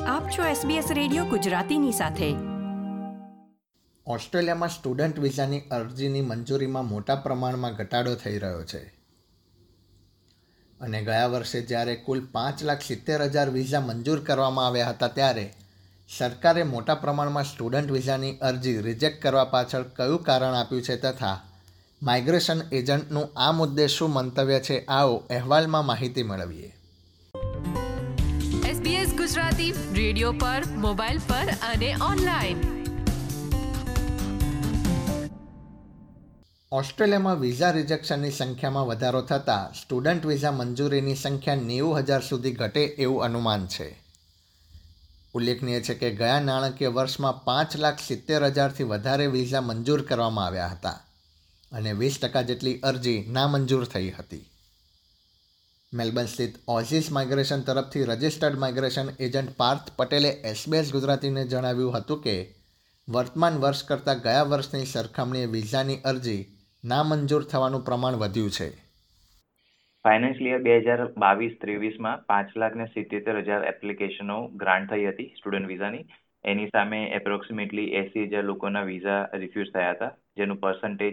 આપ છો SBS radio ગુજરાતીની સાથે. ઓસ્ટ્રેલિયામાં સ્ટુડન્ટ વિઝાની અરજીની મંજૂરીમાં મોટા પ્રમાણમાં ઘટાડો થઈ રહ્યો છે અને ગયા વર્ષે જ્યારે કુલ 5,70,000 વિઝા મંજૂર કરવામાં આવ્યા હતા ત્યારે સરકારે મોટા પ્રમાણમાં સ્ટુડન્ટ વિઝાની અરજી રિજેક્ટ કરવા પાછળ કયું કારણ આપ્યું છે તથા માઇગ્રેશન એજન્ટનું આ મુદ્દે શું મંતવ્ય છે, આવો અહેવાલમાં માહિતી મેળવીએ. SBS ગુજરાતી રેડિયો પર, મોબાઈલ પર અને ઓનલાઈન. ઓસ્ટ્રેલિયામાં વિઝા રિજેક્શનની સંખ્યામાં વધારો થતાં સ્ટુડન્ટ વિઝા મંજૂરીની સંખ્યા 90,000 સુધી ઘટે એવું અનુમાન છે. ઉલ્લેખનીય છે કે ગયા નાણાકીય વર્ષમાં 5,70,000થી વધારે વિઝા મંજૂર કરવામાં આવ્યા હતા અને 20% જેટલી અરજી નામંજૂર થઈ હતી. મેલબર્ન સ્થિત ઓઝીસ માઇગ્રેશન તરફથી રજિસ્ટર્ડ માઇગ્રેશન એજન્ટ પાર્થ પટેલે SBS ગુજરાતીને જણાવ્યું હતું કે વર્તમાન વર્ષ કરતાં ગયા વર્ષની સરખામણીએ વિઝાની અરજી નામંજૂર થવાનું પ્રમાણ વધ્યું છે. ફાઇનાન્શિયલ યર 2022-23માં 5,70,000 એપ્લિકેશનો ગ્રાન્ટ થઈ હતી સ્ટુડન્ટ વિઝાની. એની સામે એપ્રોક્સિમેટલી 80,000 લોકોના વિઝા રિફ્યુઝ થયા હતા, જેનું પર્સન્ટેજ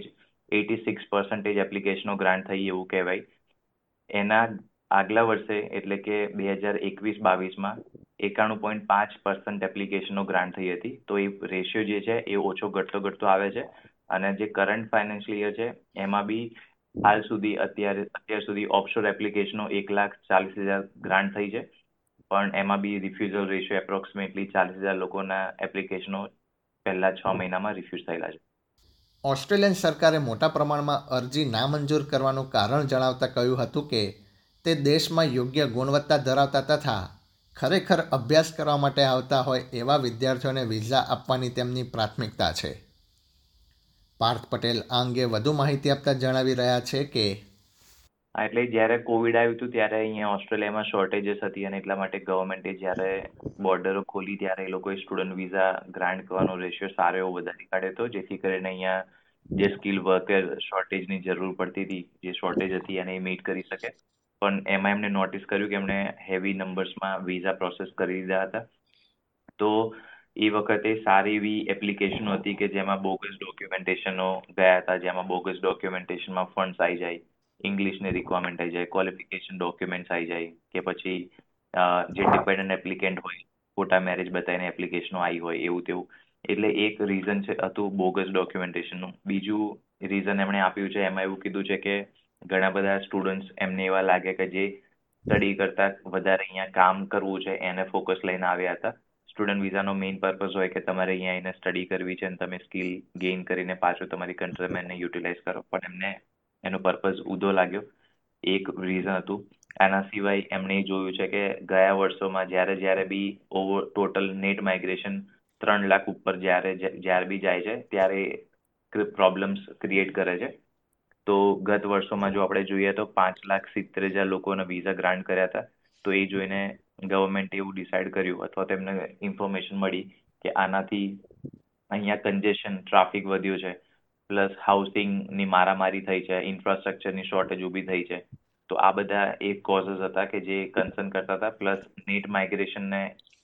86% એપ્લિકેશનો ગ્રાન્ટ થઈ એવું કહેવાય. એના આગલા વર્ષે એટલે કે 2021-22માં 91.5% એપ્લિકેશનો ગ્રાન્ટ થઈ હતી. તો એ રેશિયો જે છે એ ઓછો ઘટતો આવે છે અને જે કરંટ ફાઇનાન્શિયલ યર છે એમાં બી હાલ સુધી અત્યાર સુધી ઓફશોર એપ્લિકેશનો 1,40,000 ગ્રાન્ટ થઈ છે, પણ એમાં બી રિફ્યુઝલ રેશિયો એપ્રોક્સિમેટલી 40,000 લોકોના એપ્લિકેશનો પહેલા 6 મહિનામાં રિફ્યુઝ થયેલા છે. ઓસ્ટ્રેલિયન સરકારે મોટા પ્રમાણમાં અરજી નામંજૂર કરવાનું કારણ જણાવતા કહ્યું હતું કે તે દેશમાં યોગ્ય ગુણવત્તા ધરાવતા તથા ખરેખર અભ્યાસ કરવા માટે આવતા હોય એવા વિદ્યાર્થીઓને વિઝા આપવાની તેમની પ્રાથમિકતા છે. પાર્થ પટેલ આ અંગે વધુ માહિતી આપતા જણાવી રહ્યા છે કે એટલે જ્યારે કોવિડ આવ્યું હતું ત્યારે અહીંયા ઓસ્ટ્રેલિયામાં શોર્ટેજીસ હતી અને એટલા માટે ગવર્મેન્ટે જ્યારે બોર્ડરો ખોલી ત્યારે એ લોકોએ સ્ટુડન્ટ વિઝા ગ્રાન્ટ કરવાનો રેશિયો સારો એવો વધારી કાઢ્યો હતો, જેથી કરીને અહીંયા જે સ્કિલ વર્કર શોર્ટેજની જરૂર પડતી હતી, જે શોર્ટેજ હતી એને મીટ કરી શકે. પણ એમાં એમને નોટિસ કર્યું કે એમને હેવી નંબર્સમાં વિઝા પ્રોસેસ કરી દીધા હતા. તો એ વખતે સારી એવી એપ્લિકેશનો હતી કે જેમાં બોગસ ડોક્યુમેન્ટેશનો ગયા હતા, જેમાં બોગસ ડોક્યુમેન્ટેશનમાં ફંડ્સ આવી જાય, ઇંગ્લિશની રિક્વાયરમેન્ટ આવી જાય, ક્વોલિફિકેશન ડોક્યુમેન્ટ્સ આવી જાય, કે પછી જે ડિપેન્ડન્ટ એપ્લિકેન્ટ હોય ખોટા મેરેજ બતાવીને એપ્લિકેશનો આવી હોય એવું તેવું. એટલે એક રીઝન હતું બોગસ ડોક્યુમેન્ટેશનનું. બીજું રીઝન એમણે આપ્યું છે, એમાં એવું કીધું છે કે ઘણા બધા સ્ટુડન્ટ્સ એમને એવા લાગે કે જે સ્ટડી કરતાં વધારે અહીંયા કામ કરવું છે એને ફોકસ લઈને આવ્યા હતા. સ્ટુડન્ટ વિઝાનો મેઇન પર્પઝ હોય કે તમારે અહીંયા આવીને સ્ટડી કરવી છે અને તમે સ્કિલ ગેઇન કરીને પાછું તમારી કન્ટ્રીમેનને યુટિલાઇઝ કરો, પણ એમને એનો પર્પઝ ઊંધો લાગ્યો. એક રીઝન હતું. આના સિવાય એમણે જોયું છે કે ગયા વર્ષોમાં જ્યારે બી ટોટલ નેટ માઇગ્રેશન 3 લાખ ઉપર જ્યારે બી જાય છે ત્યારે પ્રોબ્લેમ્સ ક્રિએટ કરે છે. તો ગત વર્ષોમાં જો આપણે જોઈએ તો 5,70,000 લોકોને વિઝા ગ્રાન્ટ કર્યા હતા. તો એ જોઈને ગવર્મેન્ટે એવું ડિસાઇડ કર્યું અથવા તેમને ઇન્ફોર્મેશન મળી કે આનાથી અહીંયા કન્જેશન, ટ્રાફિક વધ્યું છે, પ્લસ હાઉસિંગની મારામારી થઈ છે, ઇન્ફ્રાસ્ટ્રક્ચરની શોર્ટેજ ઊભી થઈ છે. તો આ બધા એક કોઝસ હતા કે જે કન્સર્ન કરતા હતા. પ્લસ નેટ માઇગ્રેશનને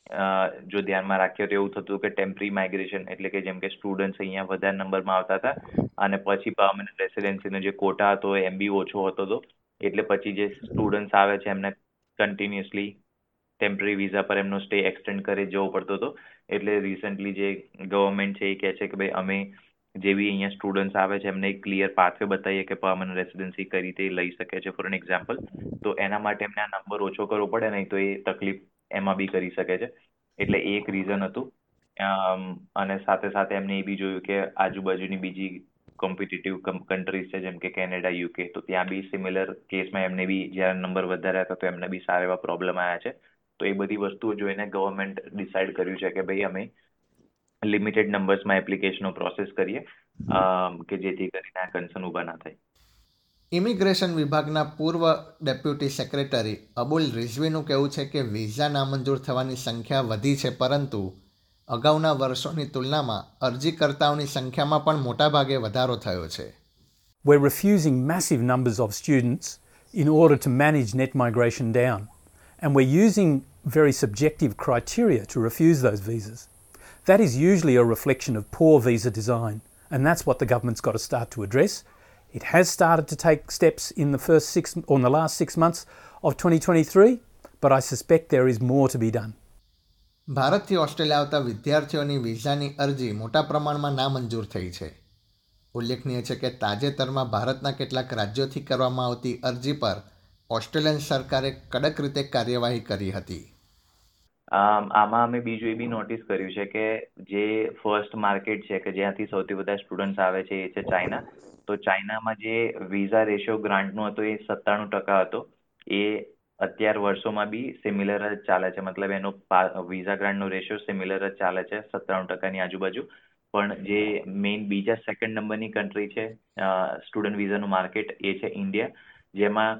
જો ધ્યાનમાં રાખીએ તો એવું થતું કે ટેમ્પરરી માઇગ્રેશન એટલે કે જેમ કે સ્ટુડન્ટ્સ અહીંયા વધારે નંબરમાં આવતા હતા અને પછી પરમનન્ટ રેસિડેન્સીનો જે કોટા હતો એમ બી ઓછો હોતો હતો. એટલે પછી જે સ્ટુડન્ટ્સ આવે છે એમને કન્ટિન્યુઅસલી ટેમ્પરરી વિઝા પર એમનો સ્ટે એક્સટેન્ડ કરી જવો પડતો હતો. એટલે રિસન્ટલી જે ગવર્મેન્ટ છે એ કહે છે કે ભાઈ અમે જે બી અહીંયા સ્ટુડન્ટ્સ આવે છે એમને એક ક્લિયર પાથવે બતાવીએ કે પરમનન્ટ રેસિડેન્સી કઈ રીતે લઈ શકે છે. ફોર એન એક્ઝામ્પલ, તો એના માટે એમને આ નંબર ઓછો કરવો પડે, નહીં તો એ તકલીફ એમાં બી કરી શકે છે. એટલે એક રીઝન હતું. અને સાથે સાથે એમને એ બી જોયું કે આજુબાજુની બીજી કોમ્પિટિટિવ કન્ટ્રીઝ છે જેમ કે કેનેડા, UK, તો ત્યાં બી સિમિલર કેસમાં એમને બી જ્યારે નંબર વધાર્યા હતા તો એમને બી સારા એવા પ્રોબ્લેમ આવ્યા છે. તો એ બધી વસ્તુઓ જોઈને ગવર્મેન્ટ ડિસાઇડ કર્યું છે કે ભાઈ અમે લિમિટેડ નંબર્સમાં એપ્લિકેશનો પ્રોસેસ કરીએ કે જેથી કરીને આ કન્સર્ન ઊભા ના થાય. ઇમિગ્રેશન વિભાગના પૂર્વ ડેપ્યુટી સેક્રેટરી અબુલ રિઝવીનું કહેવું છે કે વિઝા નામંજૂર થવાની સંખ્યા વધી છે, પરંતુ અગાઉના વર્ષોની તુલનામાં અરજીકર્તાઓની સંખ્યામાં પણ મોટાભાગે વધારો થયો છે. We're refusing massive numbers of students in order to manage net migration down. And we're using very subjective criteria to refuse those visas. That is usually a reflection of poor visa design, and that's what the government's got to start to address. It has started to take steps in the last 6 months of 2023, but I suspect there is more to be done. ભારતથી Australia આવતા વિદ્યાર્થીઓની વિઝાની અરજી મોટા પ્રમાણમાં નામંજૂર થઈ છે. ઉલ્લેખનીય છે કે તાજેતરમાં ભારતના કેટલાક રાજ્યોથી કરવામાં આવતી અરજી પર ઓસ્ટ્રેલિયન સરકારે કડક રીતે કાર્યવાહી કરી હતી. આમાં અમે બીજું એ બી નોટિસ કર્યું છે કે જે ફર્સ્ટ માર્કેટ છે કે જ્યાંથી સૌથી બધા સ્ટુડન્ટ્સ આવે છે એ છે ચાઇના. તો ચાઇનામાં જે વિઝા રેશિયો ગ્રાન્ટનો હતો એ 97% હતો. એ અત્યાર વર્ષોમાં બી સિમિલર જ ચાલે છે, મતલબ એનો વિઝા ગ્રાન્ટનો રેશિયો સિમિલર જ ચાલે છે 97%ની આજુબાજુ. પણ જે મેઇન બીજા સેકન્ડ નંબરની કન્ટ્રી છે સ્ટુડન્ટ વિઝાનું માર્કેટ એ છે ઇન્ડિયા, જેમાં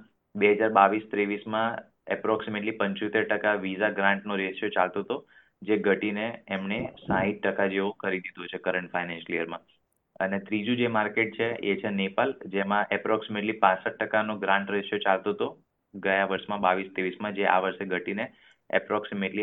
2022-23માં એપ્રોક્સિમેટલી 75% વિઝા ગ્રાન્ટનો રેશિયો ચાલતો હતો, જે ઘટીને એમણે 60% જેવો કરી દીધો છે કરંટ ફાઇનાન્શિયલ યરમાં. અને ત્રીજું જે માર્કેટ છે એ છે નેપાલ, જેમાં એપ્રોક્સિમેટલી 65%નો ગ્રાન્ટ રેશિયો ચાલતો હતો ગયા વર્ષમાં 22-23માં, જે આ વર્ષે ઘટીને એપ્રોક્સિમેટલી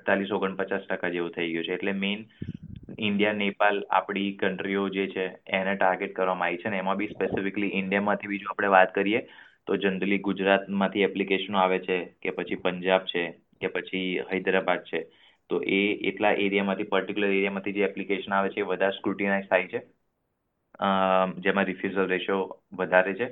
48-49% જેવું થઈ ગયું છે. એટલે મેઇન ઇન્ડિયા, નેપાલ આપણી કન્ટ્રીઓ જે છે એને ટાર્ગેટ કરવામાં આવી છે. ને એમાં બી સ્પેસિફિકલી ઇન્ડિયામાંથી બીજું આપણે વાત કરીએ તો જનરલી ગુજરાતમાંથી એપ્લિકેશનો આવે છે, કે પછી પંજાબ છે, કે પછી હૈદરાબાદ છે. તો એ એટલા એરિયામાંથી, પર્ટિક્યુલર એરિયામાંથી જે એપ્લિકેશન આવે છે એ વધારે સ્ક્રુટિનાઇઝ થાય છે, જેમાં રિફ્યુઝલ રેશિયો વધારે છે.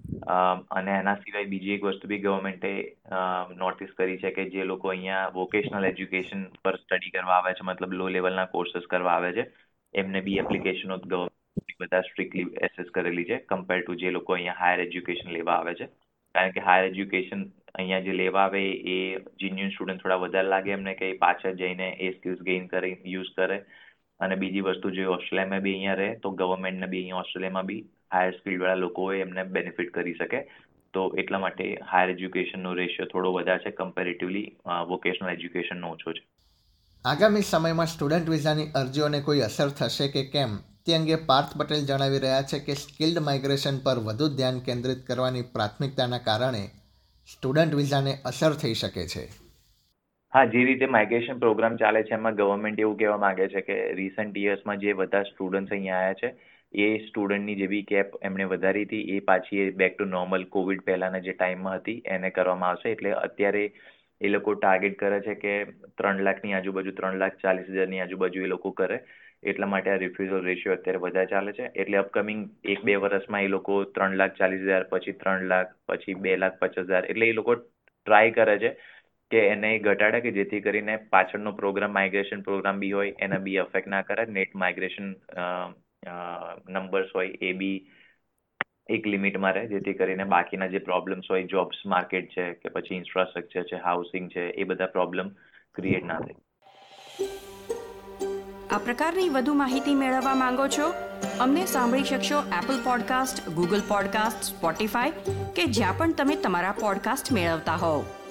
અને એના સિવાય બીજી એક વસ્તુ બી ગવર્મેન્ટે નોટિસ કરી છે કે જે લોકો અહીંયા વોકેશનલ એજ્યુકેશન પર સ્ટડી કરવા આવે છે, મતલબ લો લેવલના કોર્सेस કરવા આવે છે, એમને બી એપ્લિકેશનો ગવર્મેન્ટ બધા સ્ટ્રિક્ટલી એસેસ કરેલી છે કમ્પેર ટુ જે લોકો અહીંયા હાયર એજ્યુકેશન લેવા આવે છે. કારણ કે હાયર એજ્યુકેશન અહીંયા જે લેવા આવે એ જીન્યુઅન સ્ટુડન્ટ થોડા વધારે લાગે એમને, કે પાછળ જઈને એ સ્કિલ્સ ગેઇન કરે, યુઝ કરે. અને બીજી વસ્તુ જે ઓસ્ટ્રેલિયામાં બી અહીંયા રહે તો ગવર્મેન્ટને બી અહીંયા ઓસ્ટ્રેલિયામાં બી હાયર સ્કિલ્ડવાળા લોકો હોય એમને બેનિફિટ કરી શકે. તો એટલા માટે હાયર એજ્યુકેશનનો રેશિયો થોડો વધારે છે કમ્પેરેટિવલી વોકેશનલ એજ્યુકેશનનો ઓછો છે. આગામી સમયમાં સ્ટુડન્ટ વિઝાની અરજીઓને કોઈ અસર થશે કે કેમ તે અંગે પાર્થ પટેલ જણાવી રહ્યા છે કે સ્કિલ્ડ માઇગ્રેશન પર વધુ ધ્યાન કેન્દ્રિત કરવાની પ્રાથમિકતાના કારણે સ્ટુડન્ટ વિઝાને અસર થઈ શકે છે. હા, જે રીતે માઇગ્રેશન પ્રોગ્રામ ચાલે છે એમાં ગવર્મેન્ટ એવું કહેવા માંગે છે કે રિસન્ટ યર્સમાં જે બધા સ્ટુડન્ટ્સ અહીંયા આવ્યા છે એ સ્ટુડન્ટની જે બી કેપ એમણે વધારી હતી એ પાછી બેક ટુ નોર્મલ કોવિડ પહેલાના જે ટાઈમમાં હતી એને કરવામાં આવશે. એટલે અત્યારે એ લોકો ટાર્ગેટ કરે છે કે 3 લાખની આજુબાજુ, 3,40,000ની આજુબાજુ એ લોકો કરે. એટલા માટે આ રિફ્યુઝલ રેશિયો અત્યારે વધારે ચાલે છે. એટલે અપકમિંગ 1-2 વર્ષમાં એ લોકો 3,40,000, પછી 3 લાખ, પછી 2,50,000, એટલે એ લોકો ટ્રાય કરે છે કે એને ઘટાડે કે જેથી કરીને પાછળનો પ્રોગ્રામ, માઇગ્રેશન પ્રોગ્રામ બી હોય એને બી અફેક્ટ ના કરે. નેટ માઇગ્રેશન નંબર્સ હોય એ બી એક લિમિટમાં રહે, જેથી કરીને બાકીના જે પ્રોબ્લેમ્સ હોય, જોબ્સ માર્કેટ છે કે પછી ઇન્ફ્રાસ્ટ્રક્ચર છે, હાઉસિંગ છે, એ બધા પ્રોબ્લેમ ક્રિએટ ના થાય. આ પ્રકારની વધુ માહિતી મેળવવા માંગો છો? અમને સાંભળી શકશો Apple podcast, Google podcast, Spotify કે જ્યાં પણ તમે તમારા પોડકાસ્ટ મેળવતા હોવ.